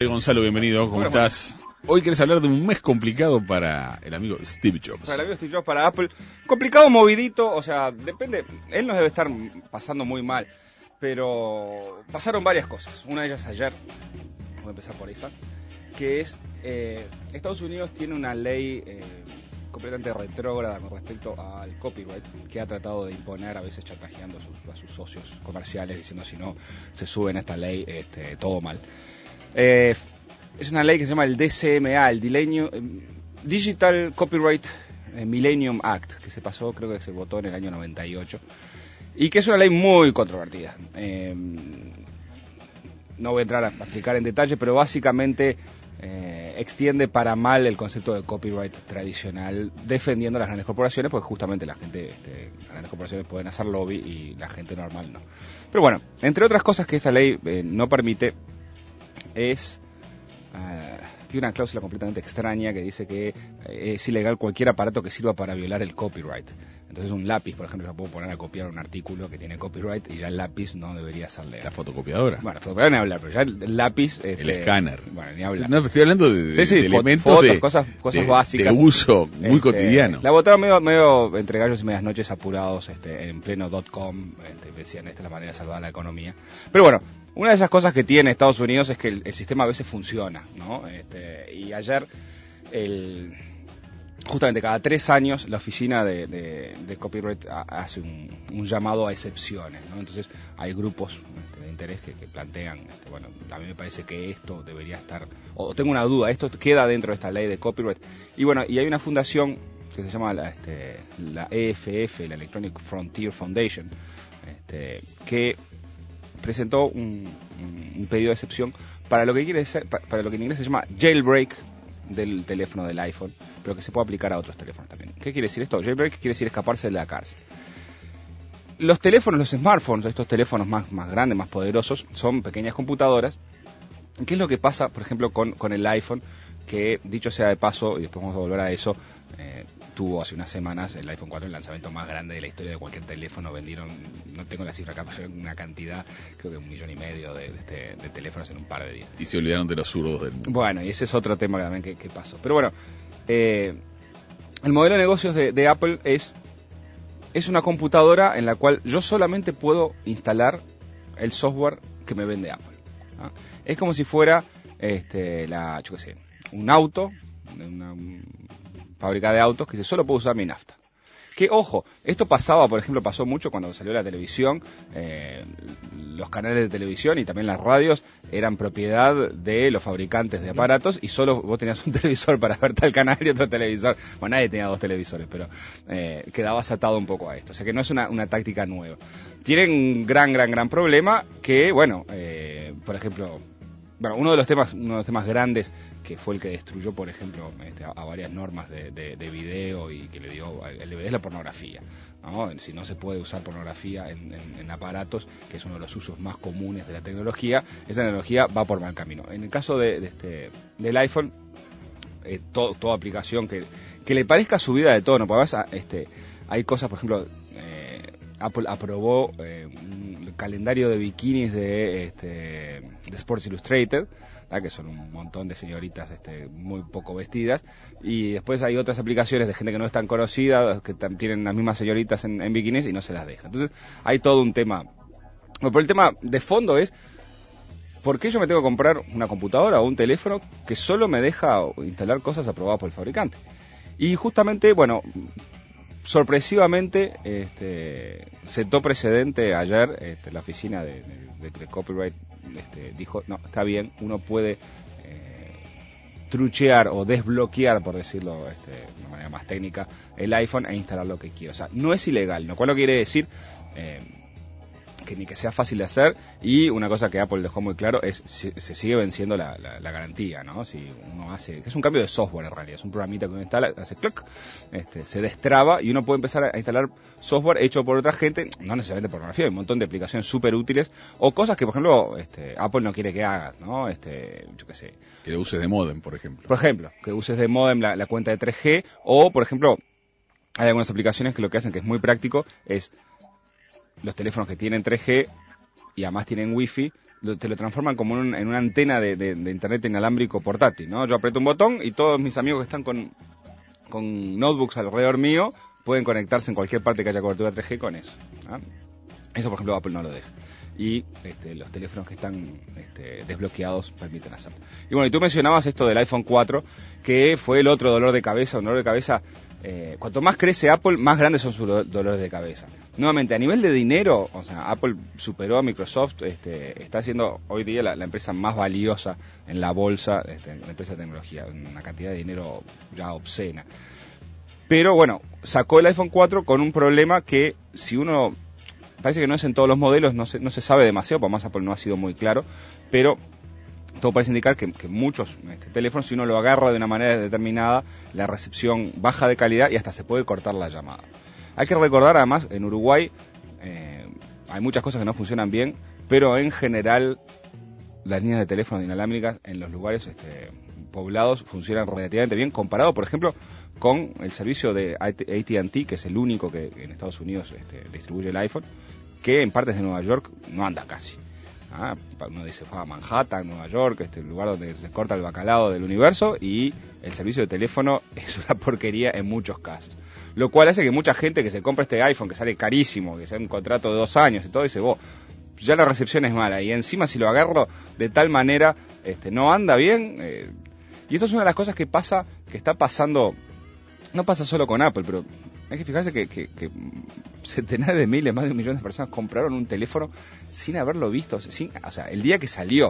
Gonzalo, bienvenido, ¿cómo estás? Hoy querés hablar de un mes complicado para el amigo Steve Jobs. Para el amigo Steve Jobs, para Apple. Complicado, movidito, o sea, depende. Él nos debe estar pasando muy mal, pero pasaron varias cosas. Una de ellas ayer, voy a empezar por esa, que es, Estados Unidos tiene una ley completamente retrógrada con respecto al copyright, que ha tratado de imponer, a veces chantajeando a sus socios comerciales, diciendo si no se suben a esta ley, todo mal. Es una ley que se llama el DCMA, el Digital Copyright Millennium Act, que se pasó, creo que se votó en el año 98, y que es una ley muy controvertida. No voy a entrar a explicar en detalle, pero básicamente extiende para mal el concepto de copyright tradicional, defendiendo a las grandes corporaciones, porque justamente las grandes corporaciones pueden hacer lobby y la gente normal no. Pero bueno, entre otras cosas que esta ley no permite, tiene una cláusula completamente extraña que dice que es ilegal cualquier aparato que sirva para violar el copyright. Entonces un lápiz, por ejemplo, yo puedo poner a copiar un artículo que tiene copyright y ya el lápiz no debería ser legal. La fotocopiadora. Bueno, la fotocopiadora ni hablar, pero ya el lápiz... el escáner. Bueno, ni hablar. No, estoy hablando de elementos fotos, cosas básicas. De uso muy cotidiano. La botaron medio entre gallos y medias noches apurados en pleno .com, decían, esta es la manera de salvar la economía. Pero bueno, una de esas cosas que tiene Estados Unidos es que el sistema a veces funciona, ¿no? Y ayer, justamente cada 3 años, la oficina de copyright hace un llamado a excepciones, ¿no? Entonces hay grupos de interés que plantean, bueno, a mí me parece que esto debería estar, o tengo una duda, esto queda dentro de esta ley de copyright. Y bueno, y hay una fundación que se llama la EFF, la Electronic Frontier Foundation, que presentó un pedido de excepción para lo que quiere ser, para lo que en inglés se llama jailbreak del teléfono del iPhone, pero que se puede aplicar a otros teléfonos también. ¿Qué quiere decir esto? Jailbreak quiere decir escaparse de la cárcel. Los teléfonos, los smartphones, estos teléfonos más grandes, más poderosos, son pequeñas computadoras. ¿Qué es lo que pasa, por ejemplo, con el iPhone? Que, dicho sea de paso, y después vamos a volver a eso, tuvo hace unas semanas el iPhone 4 el lanzamiento más grande de la historia de cualquier teléfono. Vendieron, no tengo la cifra acá, pero una cantidad, creo que 1,5 millones de teléfonos en un par de días. Y se olvidaron de los zurdos del mundo. Bueno, y ese es otro tema también que pasó. Pero bueno, el modelo de negocios de Apple es una computadora en la cual yo solamente puedo instalar el software que me vende Apple, ¿no? Es como si fuera yo qué sé, un auto, una fábrica de autos que dice solo puedo usar mi nafta. Que ojo, esto pasó mucho cuando salió la televisión. Los canales de televisión y también las radios eran propiedad de los fabricantes de aparatos y solo vos tenías un televisor para ver tal canal y otro televisor. Bueno, nadie tenía 2 televisores, pero quedabas atado un poco a esto. O sea que no es una táctica nueva. Tienen un gran problema que, bueno, por ejemplo... Bueno, uno de los temas grandes que fue el que destruyó, por ejemplo, a varias normas de video y que le dio el DVD es la pornografía, ¿no? Si no se puede usar pornografía en aparatos, que es uno de los usos más comunes de la tecnología, esa tecnología va por mal camino. En el caso del iPhone, toda aplicación que le parezca subida de tono, porque además hay cosas, por ejemplo, Apple aprobó un calendario de bikinis de Sports Illustrated, ¿verdad? Que son un montón de señoritas muy poco vestidas, y después hay otras aplicaciones de gente que no es tan conocida, que tienen las mismas señoritas en bikinis y no se las deja. Entonces hay todo un tema. Bueno, pero el tema de fondo es, ¿por qué yo me tengo que comprar una computadora o un teléfono que solo me deja instalar cosas aprobadas por el fabricante? Y justamente, bueno... Sorpresivamente, sentó precedente ayer, la oficina de copyright dijo, no, está bien, uno puede truchear o desbloquear, por decirlo de una manera más técnica, el iPhone e instalar lo que quiera. O sea, no es ilegal, lo cual quiere decir que ni que sea fácil de hacer, y una cosa que Apple dejó muy claro es se sigue venciendo la garantía, ¿no? Si uno hace, que es un cambio de software en realidad, es un programita que uno instala, hace clic, se destraba y uno puede empezar a instalar software hecho por otra gente, no necesariamente pornografía, hay un montón de aplicaciones súper útiles, o cosas que por ejemplo Apple no quiere que hagas, ¿no? Yo qué sé. Que lo uses de módem, por ejemplo. Por ejemplo, que uses de módem la cuenta de 3G, o por ejemplo, hay algunas aplicaciones que lo que hacen, que es muy práctico, es los teléfonos que tienen 3G y además tienen Wi-Fi, te lo transforman como en una antena de internet inalámbrico portátil, ¿no? Yo aprieto un botón y todos mis amigos que están con notebooks alrededor mío pueden conectarse en cualquier parte que haya cobertura 3G con eso. ¿Ah? Eso, por ejemplo, Apple no lo deja. Y los teléfonos que están desbloqueados permiten hacerlo. Y bueno, y tú mencionabas esto del iPhone 4, que fue el otro dolor de cabeza, un dolor de cabeza. Cuanto más crece Apple, más grandes son sus dolores de cabeza. Nuevamente, a nivel de dinero, o sea, Apple superó a Microsoft, está siendo hoy día la empresa más valiosa en la bolsa, la empresa de tecnología, una cantidad de dinero ya obscena. Pero bueno, sacó el iPhone 4 con un problema que si uno... Parece que no es en todos los modelos, no se sabe demasiado, por más Apple no ha sido muy claro, pero todo parece indicar que muchos teléfonos, si uno lo agarra de una manera determinada, la recepción baja de calidad y hasta se puede cortar la llamada. Hay que recordar además, en Uruguay hay muchas cosas que no funcionan bien, pero en general las líneas de teléfono inalámbricas en los lugares poblados funcionan relativamente bien, comparado, por ejemplo, con el servicio de AT&T, que es el único que en Estados Unidos distribuye el iPhone, que en partes de Nueva York no anda casi. Uno dice, fue a Manhattan, Nueva York, el lugar donde se corta el bacalao del universo, y el servicio de teléfono es una porquería en muchos casos. Lo cual hace que mucha gente que se compra este iPhone, que sale carísimo, que sea un contrato de 2 años y todo, dice, ya la recepción es mala, y encima si lo agarro de tal manera, no anda bien. Y esto es una de las cosas que está pasando, no pasa solo con Apple, pero hay que fijarse que centenares de miles, más de 1 millón de personas compraron un teléfono sin haberlo visto, o sea, el día que salió,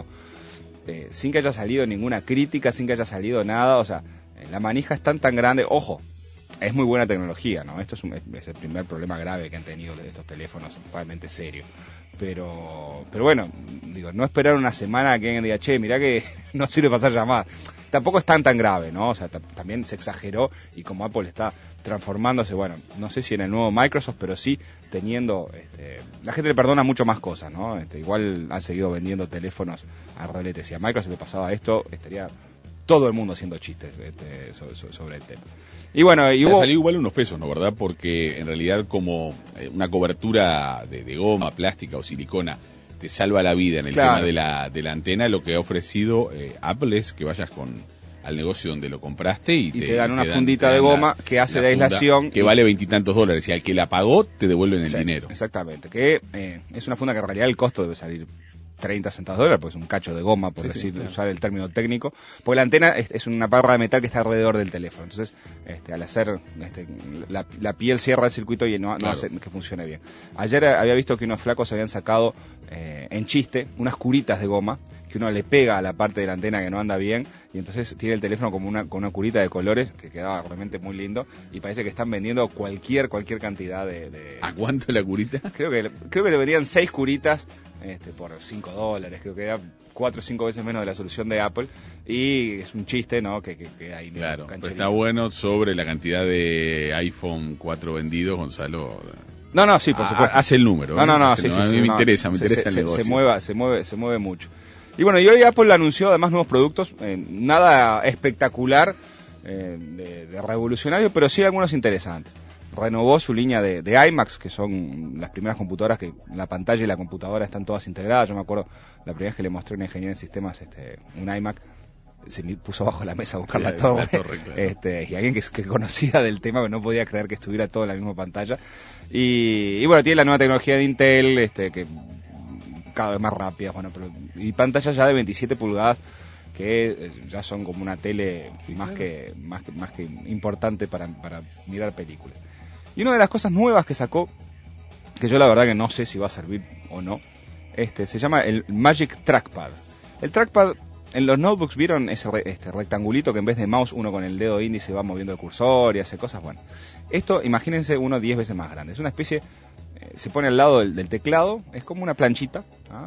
sin que haya salido ninguna crítica, sin que haya salido nada, o sea, la manija es tan grande, ojo, es muy buena tecnología, ¿no? Esto es el primer problema grave que han tenido de estos teléfonos, realmente serio. Pero bueno, digo, no esperar una semana a que alguien diga, che, mirá que no sirve para hacer llamadas. Tampoco es tan grave, ¿no? O sea, también se exageró, y como Apple está transformándose, bueno, no sé si en el nuevo Microsoft, pero sí teniendo, la gente le perdona mucho más cosas, ¿no? Igual han seguido vendiendo teléfonos a rolete. Si a Microsoft le pasaba esto, estaría todo el mundo haciendo chistes sobre el tema. Y bueno, y hubo... salió igual unos pesos, ¿no? ¿Verdad? Porque en realidad como una cobertura de goma, plástica o silicona te salva la vida en el tema de la antena, lo que ha ofrecido Apple es que vayas al negocio donde lo compraste y te dan una fundita de goma que hace de aislación. Que vale $20 y tantos, y al que la pagó te devuelven el dinero. Exactamente, que es una funda que en realidad el costo debe salir 30 centavos de dólar, pues es un cacho de goma, por usar el término técnico, porque la antena es una barra de metal que está alrededor del teléfono, entonces al hacer la piel cierra el circuito y no hace que funcione bien. Ayer había visto que unos flacos habían sacado en chiste unas curitas de goma que uno le pega a la parte de la antena que no anda bien, y entonces tiene el teléfono como con una curita de colores que quedaba realmente muy lindo, y parece que están vendiendo cualquier cantidad de... ¿A cuánto la curita? Creo que te vendían 6 curitas por $5, creo que era 4 o 5 veces menos de la solución de Apple, y es un chiste, ¿no? Que hay claro, pero está bueno sobre la cantidad de iPhone 4 vendidos, Gonzalo. No, sí, por supuesto. Hace el número. No, sí, me interesa el negocio. Se mueve mucho. Y bueno, y hoy Apple anunció además nuevos productos, nada espectacular, de revolucionario, pero sí algunos interesantes. Renovó su línea de iMacs, que son las primeras computadoras que la pantalla y la computadora están todas integradas. Yo me acuerdo la primera vez que le mostré a un ingeniero en sistemas un iMac, se me puso bajo la mesa a buscar la torre, claro. Y alguien que conocía del tema, que no podía creer que estuviera todo en la misma pantalla. Y bueno, tiene la nueva tecnología de Intel, que cada vez más rápida, y pantallas ya de 27 pulgadas, que ya son como una tele más que importante para mirar películas. Y una de las cosas nuevas que sacó, que yo la verdad que no sé si va a servir o no, se llama el Magic Trackpad. El trackpad, en los notebooks, ¿vieron ese rectangulito que en vez de mouse uno con el dedo índice va moviendo el cursor y hace cosas? Bueno, esto imagínense uno 10 veces más grande. Es una especie, se pone al lado del teclado, es como una planchita,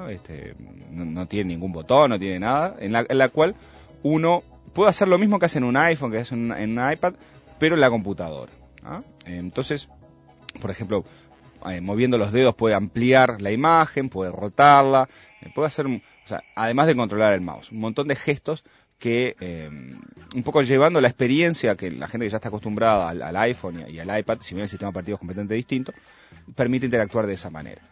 no tiene ningún botón, no tiene nada, en la cual uno puede hacer lo mismo que hace en un iPhone, que hace en un iPad, pero en la computadora. Entonces, por ejemplo, moviendo los dedos puede ampliar la imagen, puede rotarla, puede hacer, además de controlar el mouse, un montón de gestos que, un poco llevando la experiencia que la gente que ya está acostumbrada al iPhone y al iPad, si bien el sistema operativo es completamente distinto, permite interactuar de esa manera.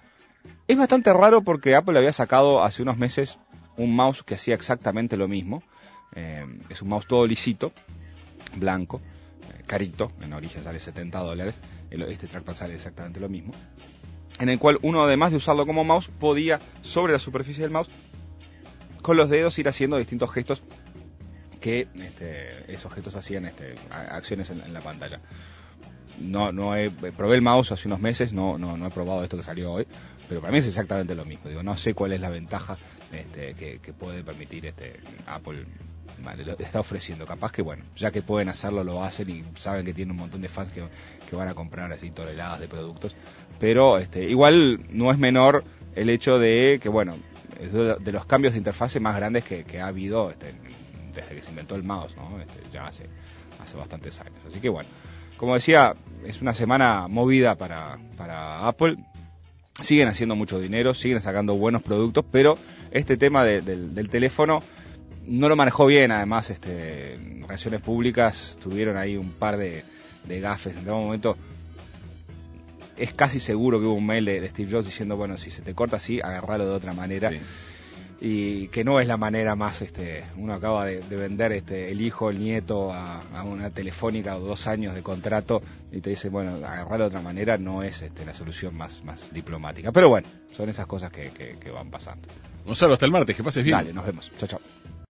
Es bastante raro porque Apple había sacado hace unos meses un mouse que hacía exactamente lo mismo. Es un mouse todo lisito, blanco, carito, en origen sale $70. Este trackpad sale exactamente lo mismo. En el cual uno, además de usarlo como mouse, podía, sobre la superficie del mouse, con los dedos ir haciendo distintos gestos que esos gestos hacían acciones en la pantalla. Probé el mouse hace unos meses, no he probado esto que salió hoy, pero para mí es exactamente lo mismo. Digo, no sé cuál es la ventaja que puede permitir Apple. Vale, lo está ofreciendo. Capaz que, bueno, ya que pueden hacerlo, lo hacen y saben que tienen un montón de fans que van a comprar así toneladas de productos. Pero igual no es menor el hecho de que, bueno, es de los cambios de interfase más grandes que ha habido desde que se inventó el mouse, ¿no? Ya hace bastantes años. Así que, bueno, como decía, es una semana movida para Apple. Siguen haciendo mucho dinero, siguen sacando buenos productos, pero este tema del teléfono no lo manejó bien. Además, relaciones públicas tuvieron ahí un par de gafes. En algún momento es casi seguro que hubo un mail de Steve Jobs diciendo, bueno, si se te corta así, agarralo de otra manera. Sí. Y que no es la manera más, uno acaba de vender el hijo, el nieto a una telefónica o 2 años de contrato y te dice, bueno, agarrarlo de otra manera no es la solución más diplomática. Pero bueno, son esas cosas que van pasando. Gonzalo, hasta el martes, que pases bien. Dale, nos vemos. Chao, chao.